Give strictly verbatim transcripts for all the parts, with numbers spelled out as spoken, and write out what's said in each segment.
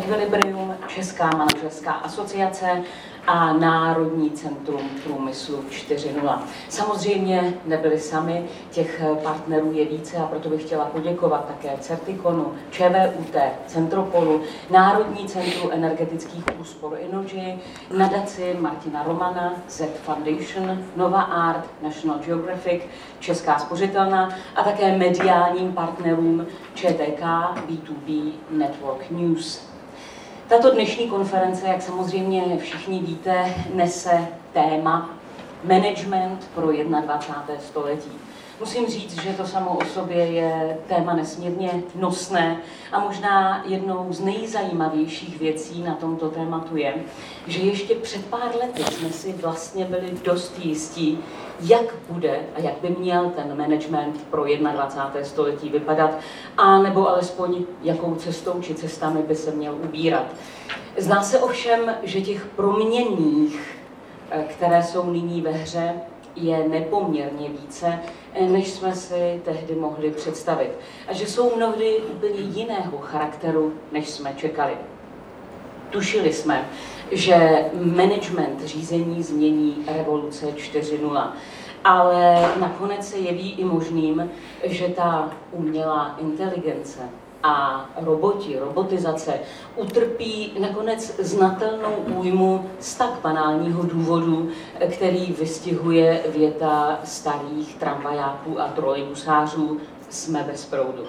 Equilibrium, Česká manažerská asociace a Národní centrum průmyslu čtyři tečka nula. Samozřejmě nebyli sami, těch partnerů je více a proto bych chtěla poděkovat také Certikonu, ČVUT, Centropolu, Národní centru energetických úspor Energy, nadaci Martina Romana, Z Foundation, Nova Art, National Geographic, Česká spořitelna a také mediálním partnerům ČTK, B dva B, Network News. Tato dnešní konference, jak samozřejmě všichni víte, nese téma Management pro dvacáté první století. Musím říct, že to samo o sobě je téma nesmírně nosné a možná jednou z nejzajímavějších věcí na tomto tématu je, že ještě před pár lety jsme si vlastně byli dost jistí, jak bude a jak by měl ten management pro dvacáté první století vypadat, a nebo alespoň jakou cestou či cestami by se měl ubírat. Zdá se ovšem, že těch proměnných, které jsou nyní ve hře, je nepoměrně více, než jsme si tehdy mohli představit. A že jsou mnohdy úplně jiného charakteru, než jsme čekali. Tušili jsme, že management řízení změní revoluce čtyři tečka nula. Ale nakonec se jeví i možným, že ta umělá inteligence a roboti, robotizace utrpí nakonec znatelnou újmu z tak banálního důvodu, který vystihuje věta starých tramvajáků a trolejbusářů: jsme bez proudu.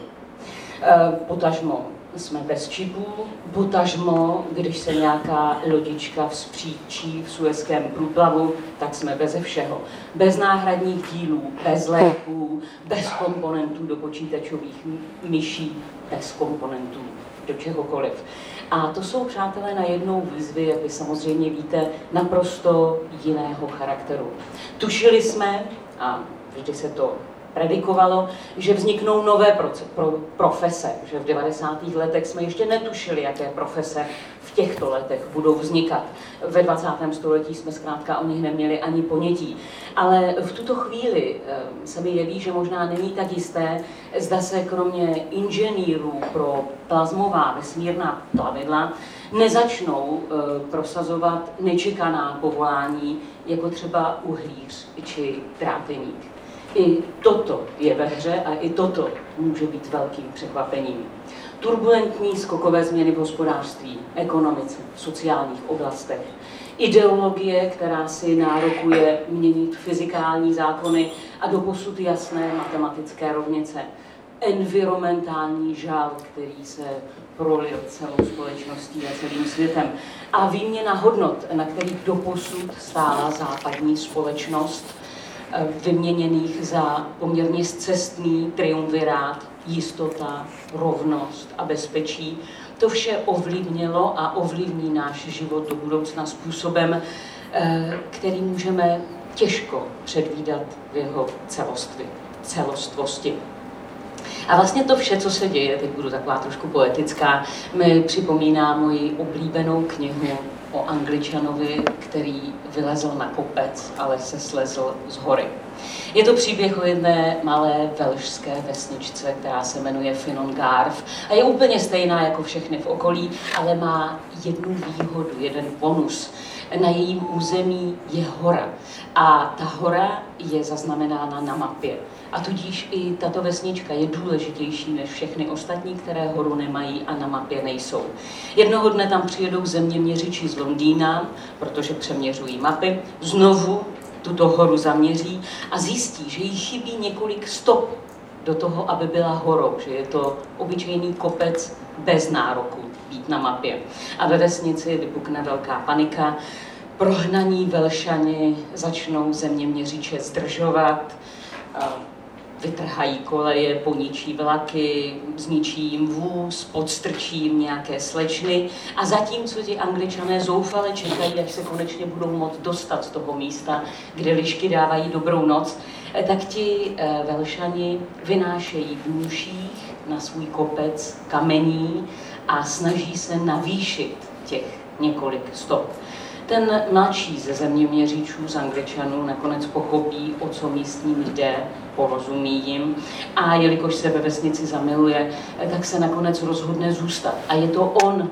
Potažmo jsme bez čipů, potažmo, když se nějaká lodička vzpříčí v Suezském průplavu, tak jsme beze všeho. Bez náhradních dílů, bez léků, bez komponentů do počítačových myší, bez komponentů do čehokoliv. A to jsou, přátelé, najednou výzvy, jak vy samozřejmě víte, naprosto jiného charakteru. Tušili jsme, a vždy se to predikovalo, že vzniknou nové pro, profese, že v devadesátých letech jsme ještě netušili, jaké profese v těchto letech budou vznikat. Ve dvacátém století jsme zkrátka o nich neměli ani ponětí. Ale v tuto chvíli se mi jeví, že možná není tak jisté, zda se kromě inženýrů pro plazmová vesmírná plavidla nezačnou prosazovat nečekaná povolání, jako třeba uhlíř či dráteník. I toto je ve hře a i toto může být velkým překvapením. Turbulentní skokové změny v hospodářství, ekonomice, v sociálních oblastech, ideologie, která si nárokuje měnit fyzikální zákony a doposud jasné matematické rovnice, environmentální žál, který se prolil celou společností a celým světem, a výměna hodnot, na kterých doposud stála západní společnost, vyměněných za poměrně scestný triumvirát, jistota, rovnost a bezpečí. To vše ovlivnilo a ovlivní náš život do budoucna způsobem, který můžeme těžko předvídat v jeho celostvi, celostvosti. A vlastně to vše, co se děje, teď budu taková trošku poetická, mi připomíná moji oblíbenou knihu o Angličanovi, který vylezl na kopec, ale se slezl z hory. Je to příběh o jedné malé velšské vesničce, která se jmenuje Finnongarf a je úplně stejná jako všechny v okolí, ale má jednu výhodu, jeden bonus. Na jejím území je hora a ta hora je zaznamenána na mapě. A tudíž i tato vesnička je důležitější než všechny ostatní, které horu nemají a na mapě nejsou. Jednoho dne tam přijedou zeměměřiči z Londýna, protože přeměřují mapy, znovu tuto horu zaměří a zjistí, že jí chybí několik stop do toho, aby byla horou, že je to obyčejný kopec bez nároku být na mapě. A ve vesnici vypukne velká panika, prohnaní Velšani začnou zeměměřiče zdržovat, vytrhají koleje, poničí vlaky, zničí jim vůz, podstrčí jim nějaké slečny a zatímco ti Angličané zoufale čekají, až se konečně budou moct dostat z toho místa, kde lišky dávají dobrou noc, tak ti Velšani vynášejí v nůších na svůj kopec kamení a snaží se navýšit těch několik stop. Ten mladší ze zeměměřičů z Angličanů nakonec pochopí, o co místním jde, porozumí jim a jelikož se ve vesnici zamiluje, tak se nakonec rozhodne zůstat. A je to on,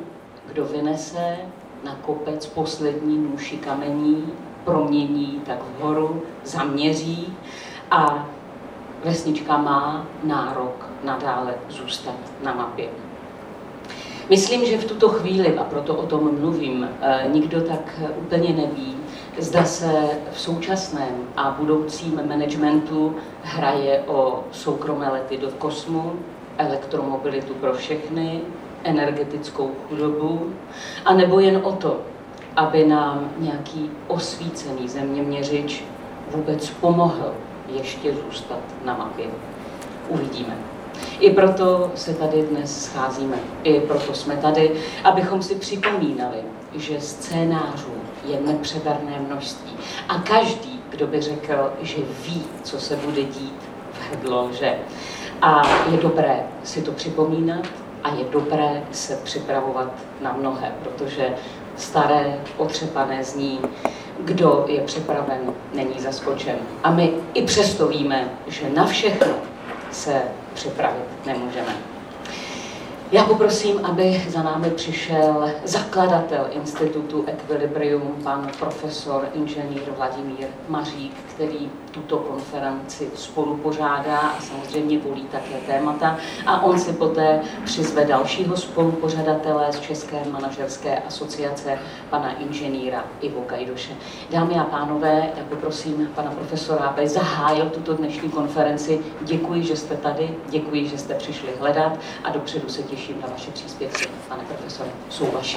kdo vynese na kopec poslední nůši kamení, promění tak vhoru, zaměří a vesnička má nárok nadále zůstat na mapě. Myslím, že v tuto chvíli, a proto o tom mluvím, nikdo tak úplně neví, zda se v současném a budoucím managementu hraje o soukromé lety do kosmu, elektromobilitu pro všechny, energetickou chudobu, anebo jen o to, aby nám nějaký osvícený zeměměřič vůbec pomohl ještě zůstat na mapě. Uvidíme. I proto se tady dnes scházíme. I proto jsme tady, abychom si připomínali, že scénářů je nepřeberné množství. A každý, kdo by řekl, že ví, co se bude dít, vedlo, že. A je dobré si to připomínat a je dobré se připravovat na mnohé, protože staré, otřepané zní, kdo je připraven, není zaskočen. A my i přesto víme, že na všechno se připravit nemůžeme. Já poprosím, aby za námi přišel zakladatel institutu Equilibrium, pan profesor inženýr Vladimír Mařík, který tuto konferenci spolupořádá a samozřejmě volí také témata. A on si poté přizve dalšího spolupořadatele z České manažerské asociace, pana inženýra Ivo Gajdoše. Dámy a pánové, já poprosím pana profesora, aby zahájil tuto dnešní konferenci. Děkuji, že jste tady, děkuji, že jste přišli hledat a dopředu se těším na vaše příspěvky. Pane profesore, jsou vaše.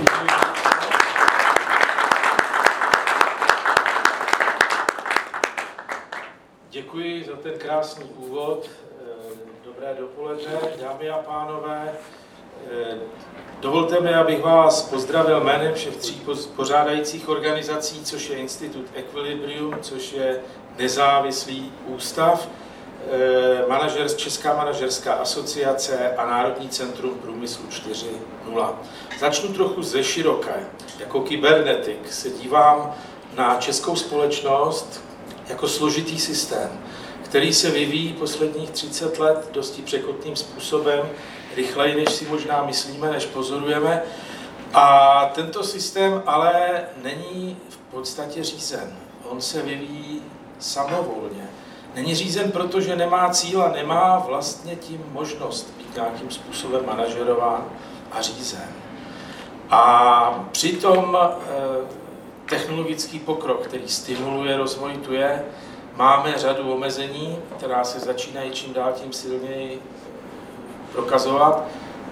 Děkuji za ten krásný úvod. Dobré dopoledne, dámy a pánové. Dovolte mi, abych vás pozdravil jménem všech tří pořádajících organizací, což je Institut Equilibrium, což je nezávislý ústav, manažer, Česká manažerská asociace a Národní centrum průmyslu čtyři nula. Začnu trochu ze široké. Jako kybernetik se dívám na českou společnost jako složitý systém, který se vyvíjí posledních třicet let dosti překotným způsobem, rychleji, než si možná myslíme, než pozorujeme. A tento systém ale není v podstatě řízen. On se vyvíjí samovolně. Není řízen, protože nemá cíl a nemá vlastně tím možnost být nějakým způsobem manažerován a řízen. A přitom technologický pokrok, který stimuluje rozvoj, tu je, máme řadu omezení, která se začínají čím dál tím silněji prokazovat,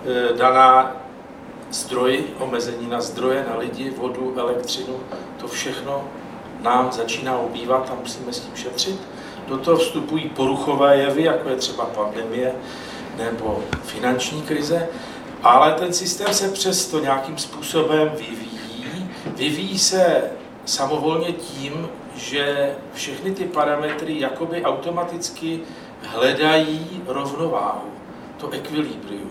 daná zdroji, omezení na zdroje, na lidi, vodu, elektřinu, to všechno nám začíná ubývat a musíme s tím šetřit. Do toho vstupují poruchové jevy, jako je třeba pandemie nebo finanční krize, ale ten systém se přesto nějakým způsobem vyvíjí. Vyvíjí se samovolně tím, že všechny ty parametry jakoby automaticky hledají rovnováhu, to ekvilibrium.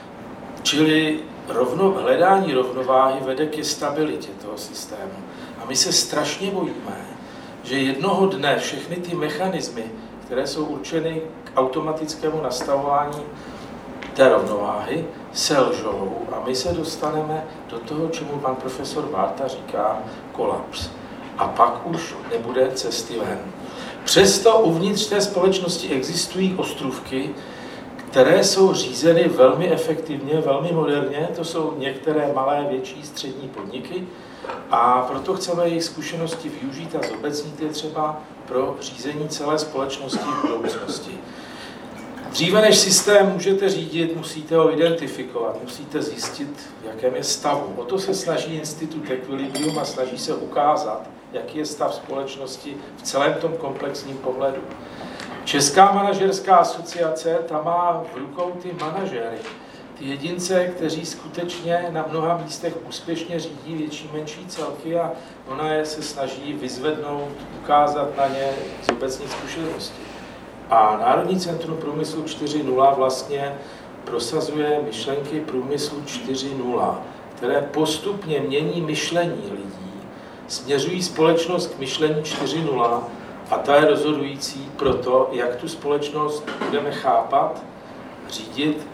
Čili rovno, hledání rovnováhy vede ke stabilitě toho systému. A my se strašně bojíme, že jednoho dne všechny ty mechanismy, které jsou určeny k automatickému nastavování té rovnováhy, selžou a my se dostaneme do toho, čemu pan profesor Bárta říká kolaps. A pak už nebude cesty ven. Přesto uvnitř té společnosti existují ostrůvky, které jsou řízeny velmi efektivně, velmi moderně. To jsou některé malé, větší, střední podniky. A proto chceme jejich zkušenosti využít a zobecnit je třeba pro řízení celé společnosti v budoucnosti. Dříve než systém můžete řídit, musíte ho identifikovat, musíte zjistit, v jakém je stavu. O to se snaží Institut Equilibrium a snaží se ukázat, jaký je stav společnosti v celém tom komplexním pohledu. Česká manažerská asociace, ta má v rukou ty manažery, ty jedince, kteří skutečně na mnoha místech úspěšně řídí větší, menší celky a ona je se snaží vyzvednout, ukázat na ně z obecní zkušenosti. A Národní centrum průmyslu čtyři nula vlastně prosazuje myšlenky průmyslu čtyři nula, které postupně mění myšlení lidí, směřují společnost k myšlení čtyři nula a ta je rozhodující pro to, jak tu společnost budeme chápat, řídit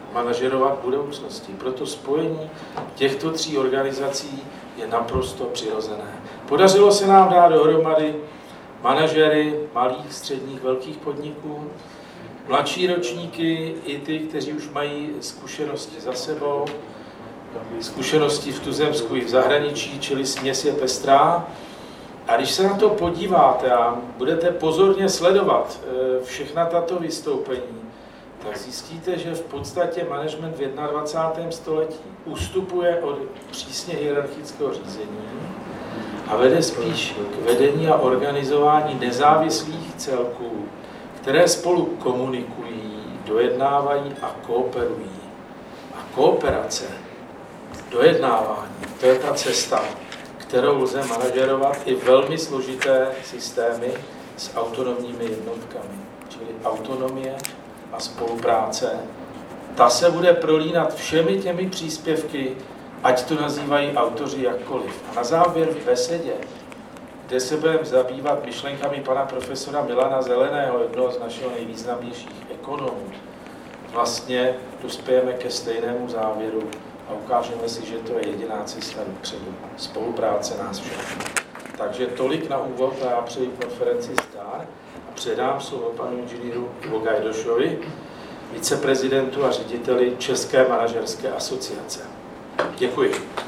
manažerovat v budoucnosti. Proto spojení těchto tří organizací je naprosto přirozené. Podařilo se nám dát dohromady manažery malých, středních, velkých podniků, mladší ročníky i ty, kteří už mají zkušenosti za sebou, zkušenosti v tuzemsku i v zahraničí, čili směs je pestrá. A když se na to podíváte a budete pozorně sledovat všechna tato vystoupení, tak zjistíte, že v podstatě management v dvacátém prvním století ustupuje od přísně hierarchického řízení a vede spíš k vedení a organizování nezávislých celků, které spolu komunikují, dojednávají a kooperují. A kooperace, dojednávání, to je ta cesta, kterou lze manažerovat i velmi složité systémy s autonomními jednotkami. Čili autonomie a spolupráce. Ta se bude prolínat všemi těmi příspěvky, ať to nazývají autoři jakkoliv. A na závěr v besedě, kde se budeme zabývat myšlenkami pana profesora Milana Zeleného, jednoho z našeho nejvýznamnějších ekonomů, vlastně dospějeme ke stejnému závěru a ukážeme si, že to je jediná cesta dopředu. Spolupráce nás všech. Takže tolik na úvod a já přeji konferenci zdar a předám slovo panu inženýru Ivo Gajdošovi, viceprezidentu a řediteli České manažerské asociace. Děkuji.